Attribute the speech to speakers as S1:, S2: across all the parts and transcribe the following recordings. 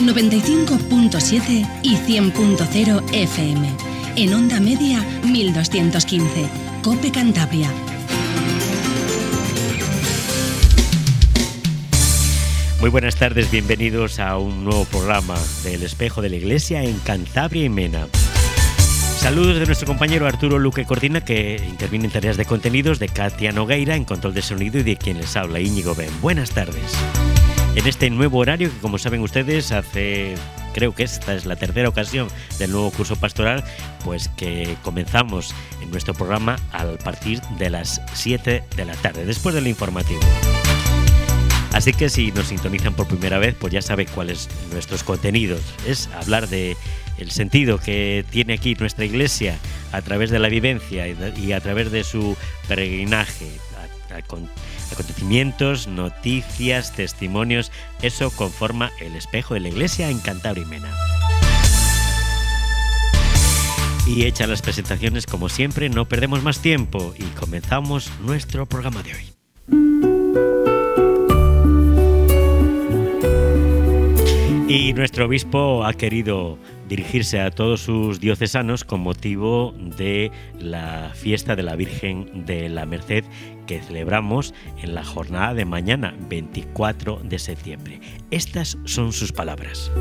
S1: 95.7 y 100.0 FM. En onda media 1215. COPE Cantabria.
S2: Muy buenas tardes, bienvenidos a un nuevo programa del Espejo de la Iglesia en Cantabria y Mena. Saludos de nuestro compañero Arturo Luque Cortina, que interviene en tareas de contenidos, de Katia Nogueira en control de sonido y de quien les habla, Íñigo Ben. Buenas tardes. En este nuevo horario, que como saben ustedes, creo que esta es la tercera ocasión del nuevo curso pastoral, pues que comenzamos en nuestro programa a partir de las 7 de la tarde, después del informativo. Así que si nos sintonizan por primera vez, pues ya saben cuáles son nuestros contenidos. Es hablar de el sentido que tiene aquí nuestra Iglesia a través de la vivencia y a través de su peregrinaje, acontecimientos, noticias, testimonios. Eso conforma el Espejo de la Iglesia en Cantabria y Mena. Y hechas las presentaciones, como siempre, no perdemos más tiempo y comenzamos nuestro programa de hoy. Y nuestro obispo ha querido dirigirse a todos sus diocesanos con motivo de la fiesta de la Virgen de la Merced que celebramos en la jornada de mañana, 24 de septiembre. Estas son sus palabras.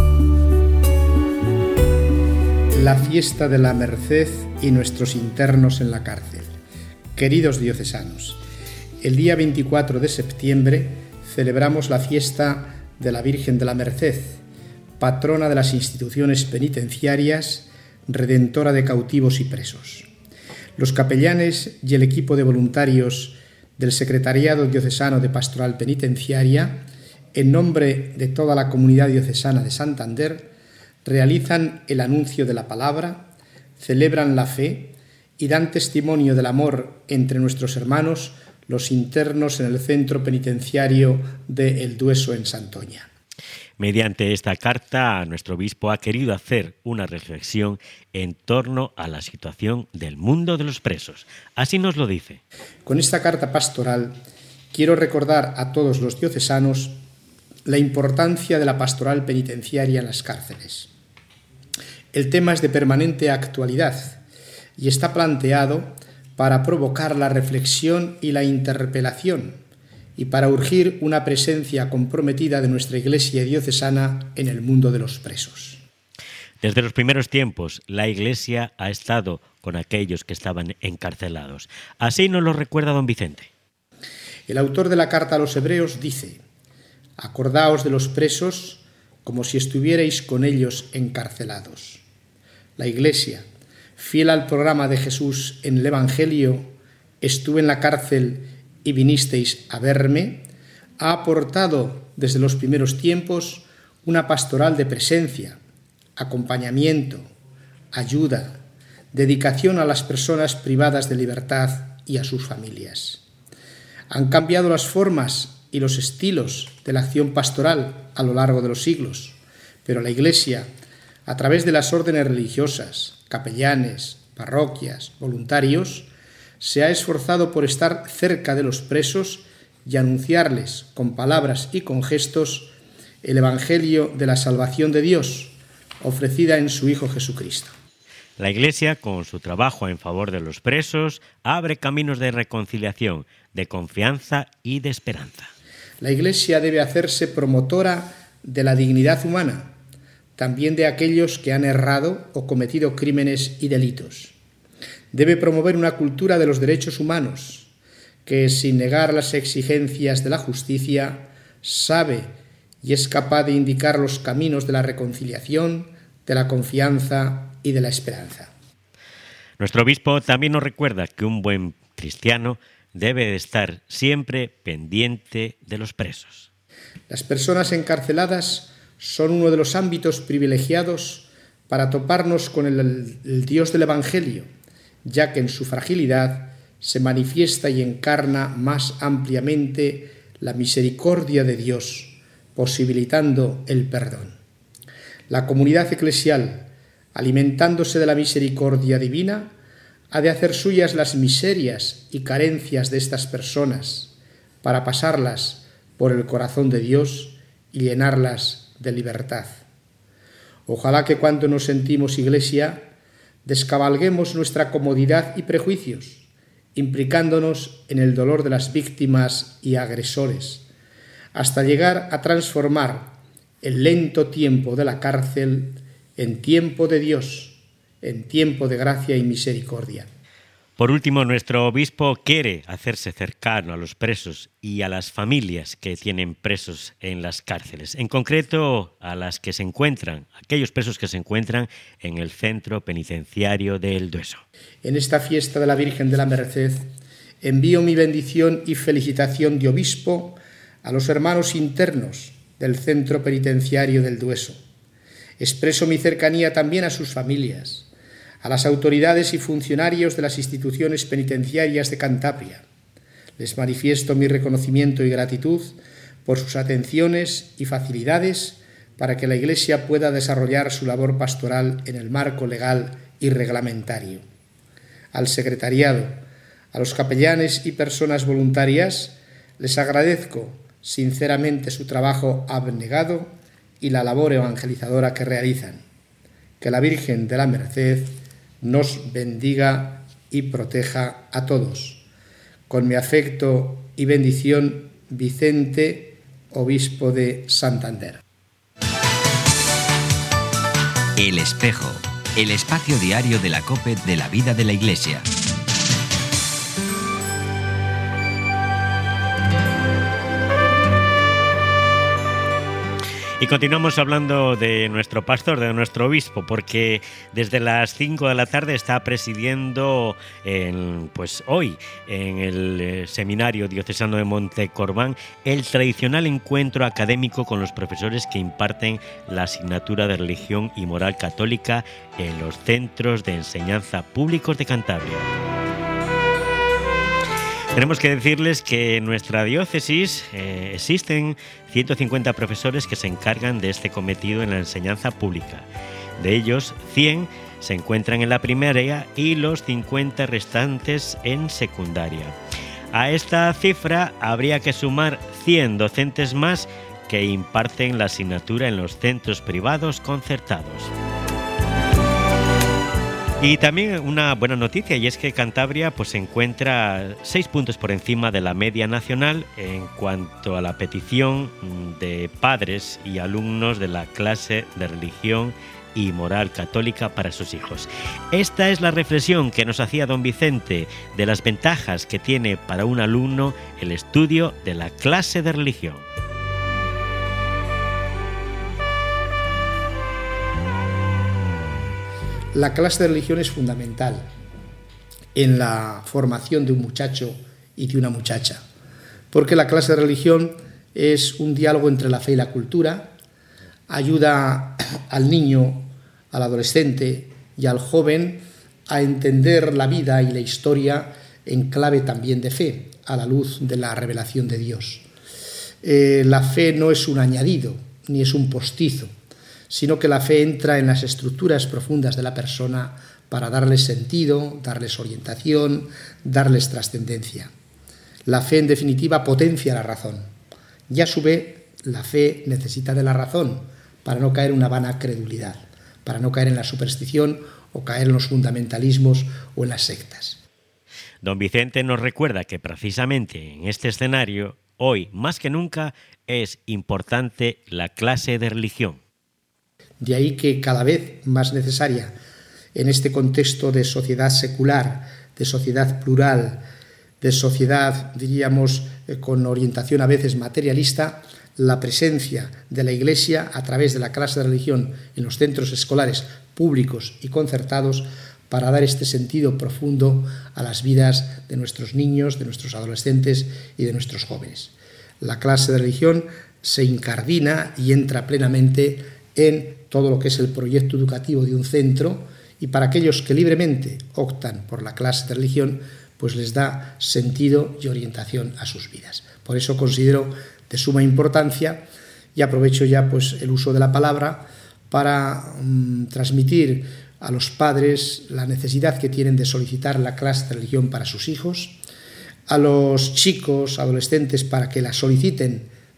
S3: La fiesta de la Merced y nuestros internos en la cárcel. Queridos diocesanos, el día 24 de septiembre celebramos la fiesta de la Virgen de la Merced, patrona de las instituciones penitenciarias, redentora de cautivos y presos. Los capellanes y el equipo de voluntarios del Secretariado Diocesano de Pastoral Penitenciaria, en nombre de toda la comunidad diocesana de Santander, realizan el anuncio de la palabra, celebran la fe y dan testimonio del amor entre nuestros hermanos, los internos en el centro penitenciario de El Dueso en Santoña.
S2: Mediante esta carta, nuestro obispo ha querido hacer una reflexión en torno a la situación del mundo de los presos. Así nos lo dice.
S3: Con esta carta pastoral quiero recordar a todos los diocesanos la importancia de la pastoral penitenciaria en las cárceles. El tema es de permanente actualidad y está planteado para provocar la reflexión y la interpelación y para urgir una presencia comprometida de nuestra Iglesia diocesana en el mundo de los presos.
S2: Desde los primeros tiempos, la Iglesia ha estado con aquellos que estaban encarcelados. Así nos lo recuerda don Vicente.
S3: El autor de la carta a los Hebreos dice: «Acordaos de los presos como si estuvierais con ellos encarcelados». La Iglesia, fiel al programa de Jesús en el Evangelio, «Estuve en la cárcel y vinisteis a verme», ha aportado desde los primeros tiempos una pastoral de presencia, acompañamiento, ayuda, dedicación a las personas privadas de libertad y a sus familias. Han cambiado las formas y los estilos de la acción pastoral a lo largo de los siglos, pero la Iglesia, a través de las órdenes religiosas, capellanes, parroquias, voluntarios, se ha esforzado por estar cerca de los presos y anunciarles con palabras y con gestos el Evangelio de la salvación de Dios, ofrecida en su Hijo Jesucristo.
S2: La Iglesia, con su trabajo en favor de los presos, abre caminos de reconciliación, de confianza y de esperanza.
S3: La Iglesia debe hacerse promotora de la dignidad humana, también de aquellos que han errado o cometido crímenes y delitos. Debe promover una cultura de los derechos humanos, que, sin negar las exigencias de la justicia, sabe y es capaz de indicar los caminos de la reconciliación, de la confianza y de la esperanza.
S2: Nuestro obispo también nos recuerda que un buen cristiano debe estar siempre pendiente de los presos.
S3: Las personas encarceladas son uno de los ámbitos privilegiados para toparnos con el Dios del Evangelio, ya que en su fragilidad se manifiesta y encarna más ampliamente la misericordia de Dios, posibilitando el perdón. La comunidad eclesial, alimentándose de la misericordia divina, ha de hacer suyas las miserias y carencias de estas personas para pasarlas por el corazón de Dios y llenarlas de libertad. Ojalá que cuando nos sentimos Iglesia, descabalguemos nuestra comodidad y prejuicios, implicándonos en el dolor de las víctimas y agresores, hasta llegar a transformar el lento tiempo de la cárcel en tiempo de Dios, en tiempo de gracia y misericordia.
S2: Por último, nuestro obispo quiere hacerse cercano a los presos y a las familias que tienen presos en las cárceles, en concreto a las que se encuentran, aquellos presos que se encuentran en el centro penitenciario de El Dueso.
S3: En esta fiesta de la Virgen de la Merced, envío mi bendición y felicitación de obispo a los hermanos internos del centro penitenciario del Dueso. Expreso mi cercanía también a sus familias, a las autoridades y funcionarios de las instituciones penitenciarias de Cantabria. Les manifiesto mi reconocimiento y gratitud por sus atenciones y facilidades para que la Iglesia pueda desarrollar su labor pastoral en el marco legal y reglamentario. Al secretariado, a los capellanes y personas voluntarias, les agradezco sinceramente su trabajo abnegado y la labor evangelizadora que realizan. Que la Virgen de la Merced nos bendiga y proteja a todos. Con mi afecto y bendición, Vicente, obispo de Santander.
S4: El Espejo, el espacio diario de la COPE de la vida de la Iglesia.
S2: Y continuamos hablando de nuestro pastor, de nuestro obispo, porque desde las 5 de la tarde está presidiendo hoy en el Seminario Diocesano de Montecorbán el tradicional encuentro académico con los profesores que imparten la asignatura de Religión y Moral Católica en los centros de enseñanza públicos de Cantabria. Tenemos que decirles que en nuestra diócesis existen 150 profesores que se encargan de este cometido en la enseñanza pública. De ellos, 100 se encuentran en la primaria y los 50 restantes en secundaria. A esta cifra habría que sumar 100 docentes más que imparten la asignatura en los centros privados concertados. Y también una buena noticia, y es que Cantabria se encuentra 6 puntos por encima de la media nacional en cuanto a la petición de padres y alumnos de la clase de Religión y Moral Católica para sus hijos. Esta es la reflexión que nos hacía don Vicente de las ventajas que tiene para un alumno el estudio de la clase de religión.
S3: La clase de religión es fundamental en la formación de un muchacho y de una muchacha, porque la clase de religión es un diálogo entre la fe y la cultura, ayuda al niño, al adolescente y al joven a entender la vida y la historia en clave también de fe, a la luz de la revelación de Dios. La fe no es un añadido, ni es un postizo, sino que la fe entra en las estructuras profundas de la persona para darles sentido, darles orientación, darles trascendencia. La fe, en definitiva, potencia la razón. Y a su vez, la fe necesita de la razón para no caer en una vana credulidad, para no caer en la superstición o caer en los fundamentalismos o en las sectas.
S2: Don Vicente nos recuerda que precisamente en este escenario, hoy más que nunca, es importante la clase de religión.
S3: De ahí que cada vez más necesaria en este contexto de sociedad secular, de sociedad plural, de sociedad, diríamos, con orientación a veces materialista, la presencia de la Iglesia a través de la clase de religión en los centros escolares públicos y concertados para dar este sentido profundo a las vidas de nuestros niños, de nuestros adolescentes y de nuestros jóvenes. La clase de religión se incardina y entra plenamente en todo lo que es el proyecto educativo de un centro, y para aquellos que libremente optan por la clase de religión, pues les da sentido y orientación a sus vidas. Por eso considero de suma importancia, y aprovecho ya el uso de la palabra para transmitir a los padres la necesidad que tienen de solicitar la clase de religión para sus hijos, a los chicos, adolescentes, para que la soliciten de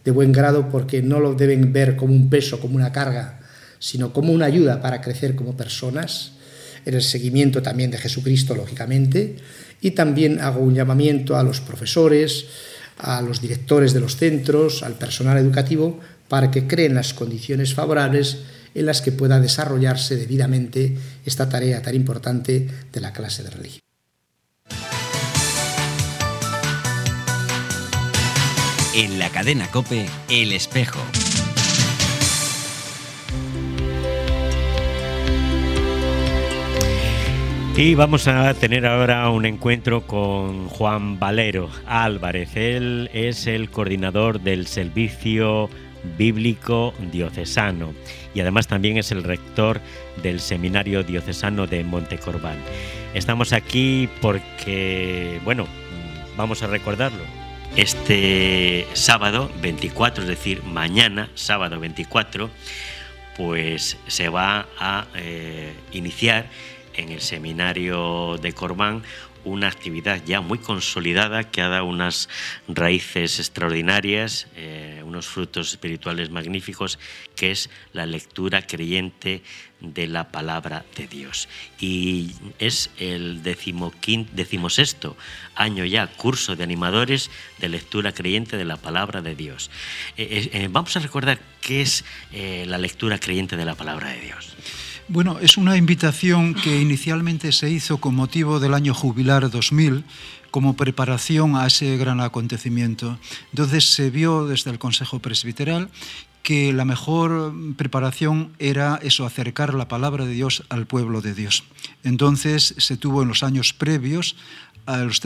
S3: de buen grado, porque no lo deben ver como un peso, como una carga, sino como una ayuda para crecer como personas, en el seguimiento también de Jesucristo, lógicamente. Y también hago un llamamiento a los profesores, a los directores de los centros, al personal educativo, para que creen las condiciones favorables en las que pueda desarrollarse debidamente esta tarea tan importante de la clase de religión.
S4: En la cadena COPE, El Espejo.
S2: Y vamos a tener ahora un encuentro con Juan Valero Álvarez. Él es el coordinador del Servicio Bíblico Diocesano y además también es el rector del Seminario Diocesano de Montecorbán. Estamos aquí porque, bueno, vamos a recordarlo. Este sábado 24, es decir, mañana, sábado 24, pues se va a iniciar en el Seminario de Corbán una actividad ya muy consolidada que ha dado unas raíces extraordinarias, unos frutos espirituales magníficos, que es la lectura creyente de la palabra de Dios. Y es el 16º año ya, curso de animadores de lectura creyente de la palabra de Dios. Vamos a recordar qué es la lectura creyente de la palabra de Dios.
S5: Bueno, es una invitación que inicialmente se hizo con motivo del año jubilar 2000 como preparación a ese gran acontecimiento. Entonces se vio desde el Consejo Presbiteral que la mejor preparación era eso, acercar la palabra de Dios al pueblo de Dios. Entonces se tuvo en los años previos, a los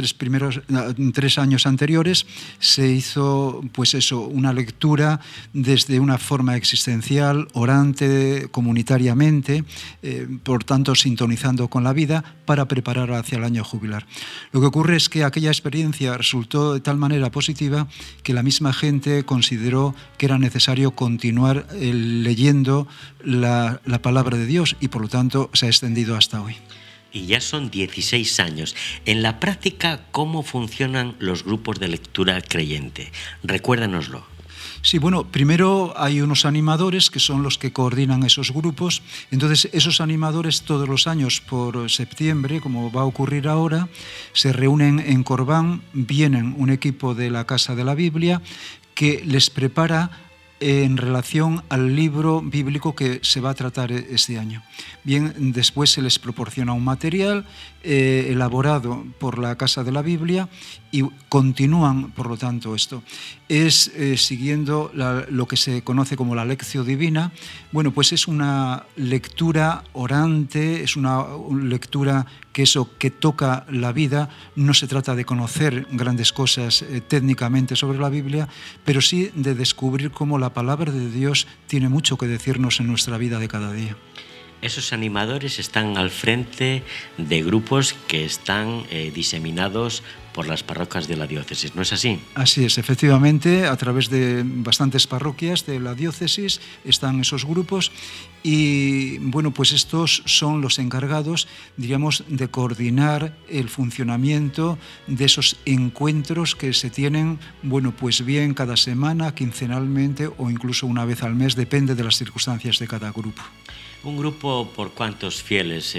S5: 3 años anteriores, se hizo pues eso, una lectura desde una forma existencial, orante, comunitariamente, por tanto sintonizando con la vida para preparar hacia el año jubilar. Lo que ocurre es que aquella experiencia resultó de tal manera positiva que la misma gente consideró que era necesario continuar leyendo la palabra de Dios y por lo tanto se ha extendido hasta hoy.
S2: Y ya son 16 años. En la práctica, ¿cómo funcionan los grupos de lectura creyente? Recuérdanoslo.
S5: Sí, bueno, primero hay unos animadores que son los que coordinan esos grupos. Entonces, esos animadores todos los años por septiembre, como va a ocurrir ahora, se reúnen en Corbán, vienen un equipo de la Casa de la Biblia que les prepara en relación al libro bíblico que se va a tratar este año. Bien, después se les proporciona un material elaborado por la Casa de la Biblia y continúan, por lo tanto, esto. Es siguiendo lo que se conoce como la Lectio Divina. Bueno, pues es una lectura orante, es una lectura que toca la vida. No se trata de conocer grandes cosas técnicamente sobre la Biblia, pero sí de descubrir cómo la palabra de Dios tiene mucho que decirnos en nuestra vida de cada día.
S2: Esos animadores están al frente de grupos que están diseminados por las parroquias de la diócesis, ¿no es así?
S5: Así es, efectivamente, a través de bastantes parroquias de la diócesis están esos grupos y, bueno, pues estos son los encargados, diríamos, de coordinar el funcionamiento de esos encuentros que se tienen, bueno, pues bien cada semana, quincenalmente o incluso una vez al mes, depende de las circunstancias de cada grupo.
S2: ¿Un grupo por cuántos fieles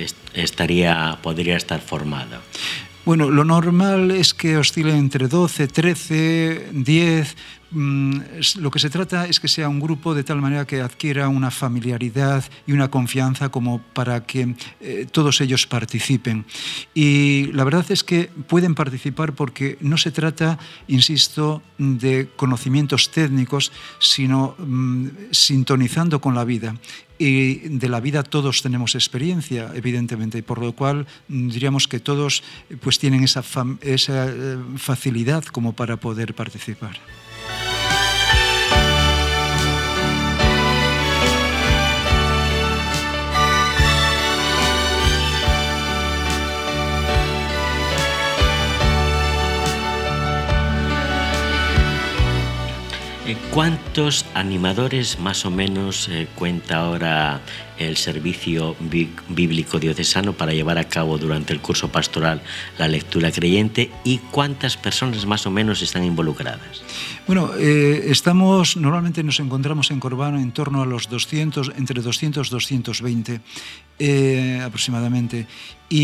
S2: podría estar formado?
S5: Bueno, lo normal es que oscile entre 12, 13, 10. Lo que se trata es que sea un grupo de tal manera que adquiera una familiaridad y una confianza como para que todos ellos participen. Y la verdad es que pueden participar porque no se trata, insisto, de conocimientos técnicos, sino sintonizando con la vida. Y de la vida todos tenemos experiencia, evidentemente, y por lo cual diríamos que todos pues tienen esa facilidad como para poder participar.
S2: ¿Cuántos animadores más o menos cuenta ahora el servicio bíblico diocesano para llevar a cabo durante el curso pastoral la lectura creyente, y cuántas personas más o menos están involucradas?
S5: Bueno, normalmente nos encontramos en Corbán en torno a los 200, entre 200 y 220 aproximadamente.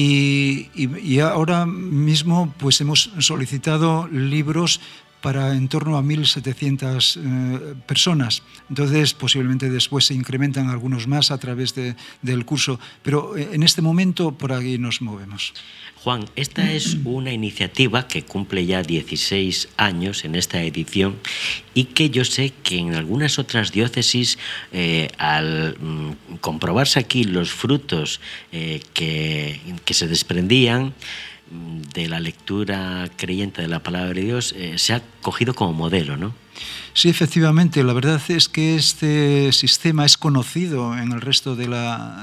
S5: Y ahora mismo pues hemos solicitado libros para en torno a 1.700 personas. Entonces, posiblemente después se incrementan algunos más a través del curso, pero en este momento por ahí nos movemos.
S2: Juan, esta es una iniciativa que cumple ya 16 años en esta edición, y que yo sé que en algunas otras diócesis, al comprobarse aquí los frutos que se desprendían de la lectura creyente de la palabra de Dios, se ha cogido como modelo, ¿no?
S5: Sí, efectivamente. La verdad es que este sistema es conocido en el resto de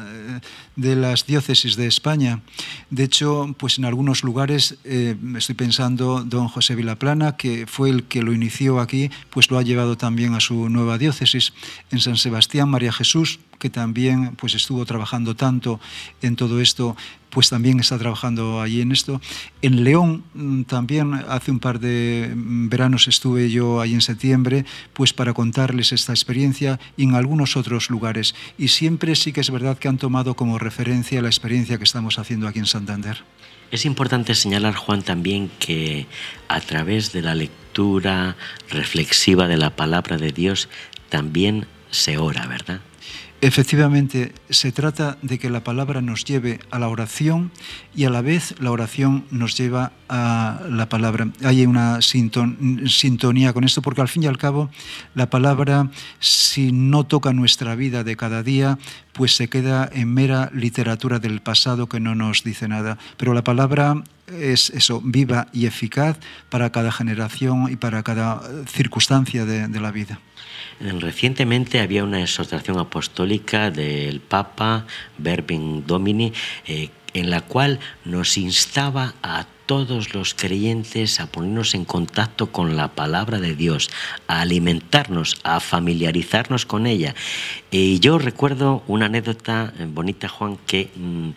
S5: las diócesis de España. De hecho, pues en algunos lugares, estoy pensando don José Vilaplana, que fue el que lo inició aquí, pues lo ha llevado también a su nueva diócesis. En San Sebastián, María Jesús, que también pues estuvo trabajando tanto en todo esto, pues también está trabajando allí en esto. En León también hace un par de veranos estuve yo ahí en septiembre, pues para contarles esta experiencia, y en algunos otros lugares. Y siempre sí que es verdad que han tomado como referencia la experiencia que estamos haciendo aquí en Santander.
S2: Es importante señalar, Juan, también que a través de la lectura reflexiva de la palabra de Dios también se ora, ¿verdad?
S5: Efectivamente, se trata de que la palabra nos lleve a la oración, y a la vez la oración nos lleva a la palabra. Hay una sintonía con esto, porque al fin y al cabo la palabra, si no toca nuestra vida de cada día, pues se queda en mera literatura del pasado que no nos dice nada. Pero la palabra es eso, viva y eficaz para cada generación y para cada circunstancia de la vida.
S2: Recientemente había una exhortación apostólica del Papa, Verbum Domini, en la cual nos instaba a todos los creyentes a ponernos en contacto con la palabra de Dios, a alimentarnos, a familiarizarnos con ella. Y yo recuerdo una anécdota bonita, Juan, que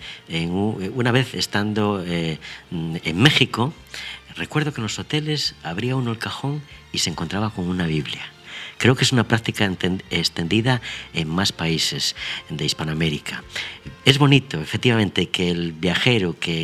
S2: una vez estando en México, recuerdo que en los hoteles abría uno el cajón y se encontraba con una Biblia. Creo que es una práctica extendida en más países de Hispanoamérica. Es bonito, efectivamente, que el viajero, que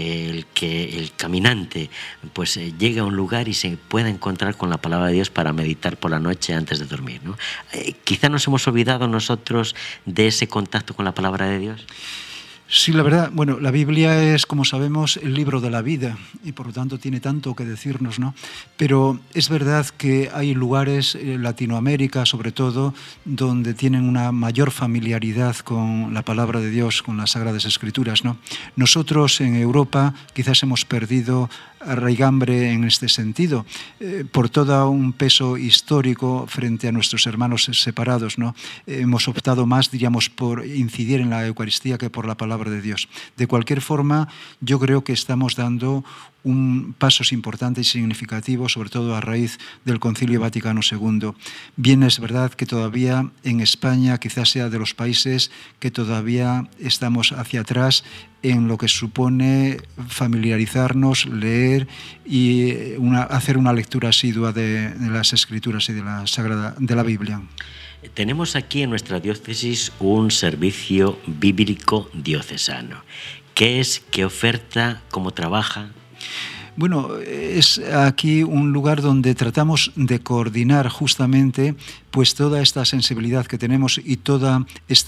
S2: el caminante, pues llegue a un lugar y se pueda encontrar con la palabra de Dios para meditar por la noche antes de dormir, ¿no? Quizá nos hemos olvidado nosotros de ese contacto con la palabra de Dios.
S5: Sí, la verdad, bueno, la Biblia es, como sabemos, el libro de la vida, y por lo tanto tiene tanto que decirnos, ¿no? Pero es verdad que hay lugares, Latinoamérica sobre todo, donde tienen una mayor familiaridad con la palabra de Dios, con las Sagradas Escrituras, ¿no? Nosotros en Europa quizás hemos perdido raigambre en este sentido, por todo un peso histórico frente a nuestros hermanos separados, ¿no? Hemos optado más, diríamos, por incidir en la Eucaristía que por la palabra de Dios. De cualquier forma, yo creo que estamos dando pasos importantes y significativos, sobre todo a raíz del Concilio Vaticano II. Bien, es verdad que todavía en España quizás sea de los países que todavía estamos hacia atrás en lo que supone familiarizarnos, leer y hacer una lectura asidua de las Escrituras y de la Biblia.
S2: Tenemos aquí en nuestra diócesis un servicio bíblico diocesano. ¿Qué es? ¿Qué oferta? ¿Cómo trabaja?
S5: Bueno, es aquí un lugar donde tratamos de coordinar justamente pues toda esta sensibilidad que tenemos y toda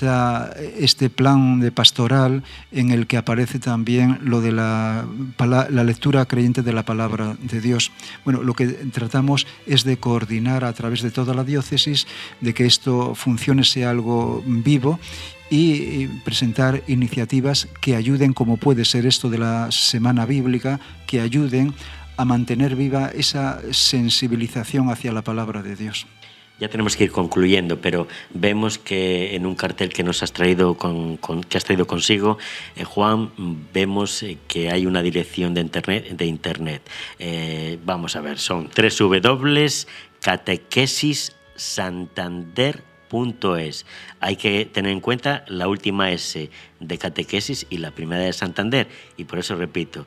S5: este plan de pastoral en el que aparece también lo de la lectura creyente de la palabra de Dios. Bueno, lo que tratamos es de coordinar a través de toda la diócesis, de que esto funcione, sea algo vivo, y presentar iniciativas que ayuden, como puede ser esto de la Semana Bíblica, que ayuden a mantener viva esa sensibilización hacia la palabra de Dios.
S2: Ya tenemos que ir concluyendo, pero vemos que en un cartel que nos has traído que has traído consigo, Juan, vemos que hay una dirección de internet. Vamos a ver, son catequesissantander.es. Hay que tener en cuenta la última S de catequesis y la primera de Santander, y por eso repito,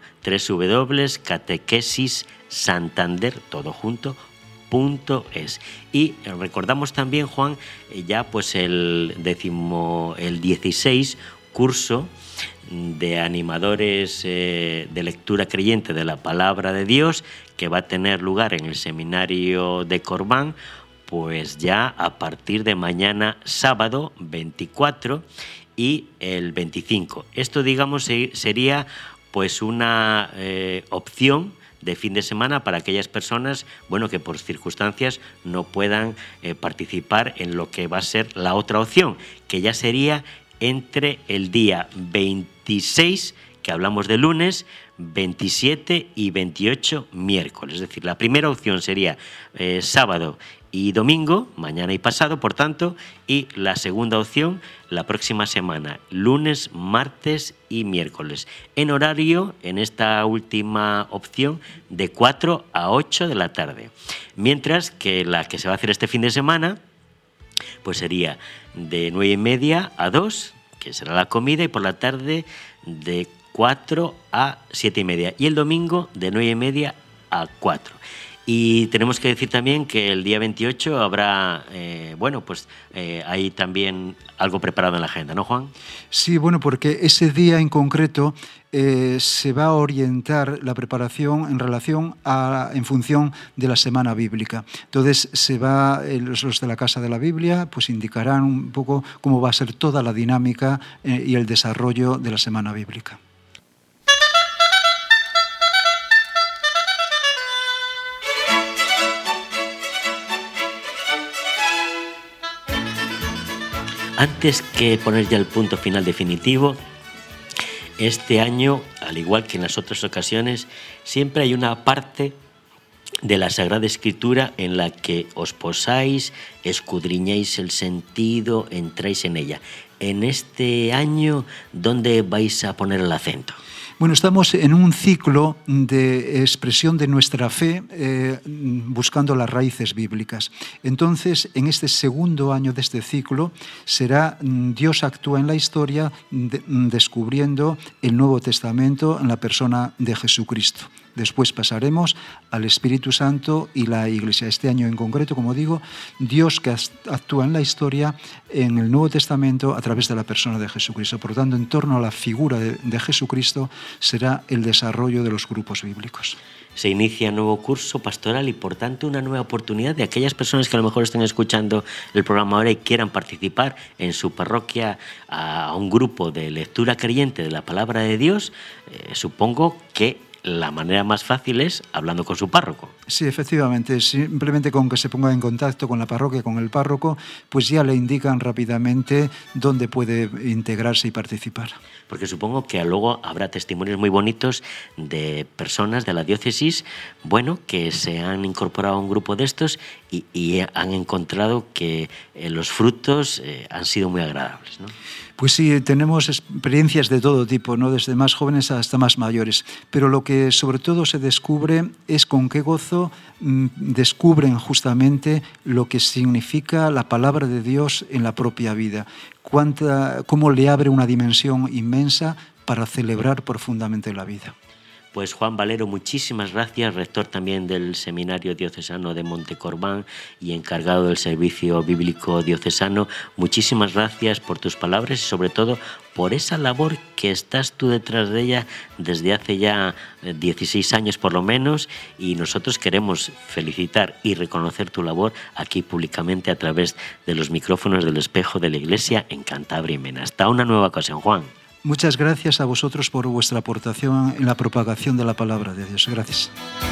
S2: www.catequesissantander, todo junto, .es. Y recordamos también, Juan, ya pues el 16 curso de animadores de lectura creyente de la Palabra de Dios, que va a tener lugar en el seminario de Corbán, pues ya a partir de mañana sábado 24 y el 25. Esto, digamos, sería pues una opción de fin de semana para aquellas personas, bueno, que por circunstancias no puedan participar en lo que va a ser la otra opción, que ya sería entre el día 26, que hablamos de lunes, 27 y 28 miércoles. Es decir, la primera opción sería sábado y domingo, mañana y pasado, por tanto, y la segunda opción la próxima semana, lunes, martes y miércoles, en horario, en esta última opción, de 4 a 8 de la tarde. Mientras que la que se va a hacer este fin de semana, pues sería de 9:30 a 2, que será la comida, y por la tarde de 4 a 7:30. Y el domingo de 9:30 a 4. Y tenemos que decir también que el día 28 habrá, hay también algo preparado en la agenda, ¿no, Juan?
S5: Sí, bueno, porque ese día en concreto se va a orientar la preparación en función de la semana bíblica. Entonces los de la Casa de la Biblia pues indicarán un poco cómo va a ser toda la dinámica y el desarrollo de la semana bíblica.
S2: Antes que poner ya el punto final definitivo, este año, al igual que en las otras ocasiones, siempre hay una parte de la Sagrada Escritura en la que os posáis, escudriñáis el sentido, entráis en ella. En este año, ¿dónde vais a poner el acento?
S5: Bueno, estamos en un ciclo de expresión de nuestra fe buscando las raíces bíblicas. Entonces, en este segundo año de este ciclo, será Dios actúa en la historia descubriendo el Nuevo Testamento en la persona de Jesucristo. Después pasaremos al Espíritu Santo y la Iglesia. Este año en concreto, como digo, Dios que actúa en la historia en el Nuevo Testamento a través de la persona de Jesucristo. Por lo tanto, en torno a la figura de Jesucristo será el desarrollo de los grupos bíblicos.
S2: Se inicia un nuevo curso pastoral y, por tanto, una nueva oportunidad de aquellas personas que a lo mejor estén escuchando el programa ahora y quieran participar en su parroquia a un grupo de lectura creyente de la Palabra de Dios. Supongo que la manera más fácil es hablando con su párroco.
S5: Sí, efectivamente. Simplemente con que se ponga en contacto con la parroquia, con el párroco, pues ya le indican rápidamente dónde puede integrarse y participar.
S2: Porque supongo que luego habrá testimonios muy bonitos de personas de la diócesis, bueno, que se han incorporado a un grupo de estos y han encontrado que los frutos han sido muy agradables, ¿no?
S5: Pues sí, tenemos experiencias de todo tipo, ¿no? Desde más jóvenes hasta más mayores. Pero lo que sobre todo se descubre es con qué gozo descubren justamente lo que significa la palabra de Dios en la propia vida. Cómo le abre una dimensión inmensa para celebrar profundamente la vida.
S2: Pues Juan Valero, muchísimas gracias, rector también del Seminario Diocesano de Montecorbán y encargado del Servicio Bíblico Diocesano. Muchísimas gracias por tus palabras y sobre todo por esa labor que estás tú detrás de ella desde hace ya 16 años por lo menos, y nosotros queremos felicitar y reconocer tu labor aquí públicamente a través de los micrófonos del Espejo de la Iglesia en Cantabria y Mena. Hasta una nueva ocasión, Juan.
S5: Muchas gracias a vosotros por vuestra aportación en la propagación de la palabra de Dios. Gracias.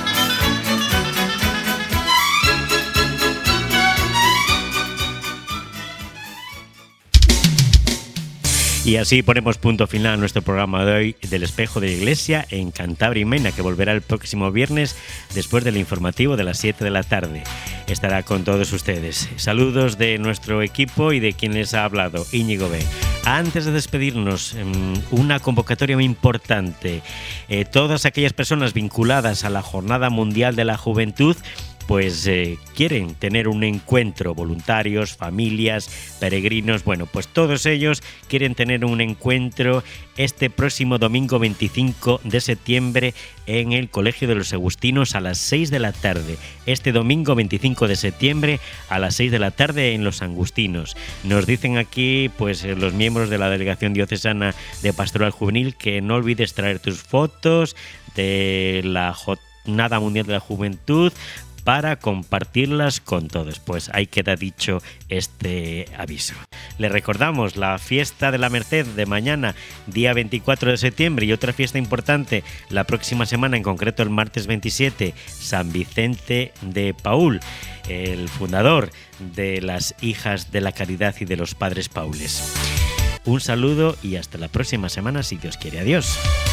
S2: Y así ponemos punto final a nuestro programa de hoy del Espejo de la Iglesia en Cantabria y Mena, que volverá el próximo viernes después del informativo de las 7 de la tarde. Estará con todos ustedes. Saludos de nuestro equipo y de quien les ha hablado, Íñigo B. Antes de despedirnos, una convocatoria muy importante. Todas aquellas personas vinculadas a la Jornada Mundial de la Juventud pues quieren tener un encuentro, voluntarios, familias, peregrinos, bueno, pues todos ellos quieren tener un encuentro este próximo domingo 25 de septiembre en el Colegio de los Agustinos a las 6 de la tarde. Este domingo 25 de septiembre a las 6 de la tarde en Los Agustinos. Nos dicen aquí pues los miembros de la Delegación Diocesana de Pastoral Juvenil que no olvides traer tus fotos de la Jornada Mundial de la Juventud para compartirlas con todos. Pues ahí queda dicho este aviso. Le recordamos la fiesta de la Merced de mañana, día 24 de septiembre, y otra fiesta importante la próxima semana, en concreto el martes 27, San Vicente de Paúl, el fundador de las Hijas de la Caridad y de los Padres Paules. Un saludo y hasta la próxima semana, si Dios quiere. Adiós.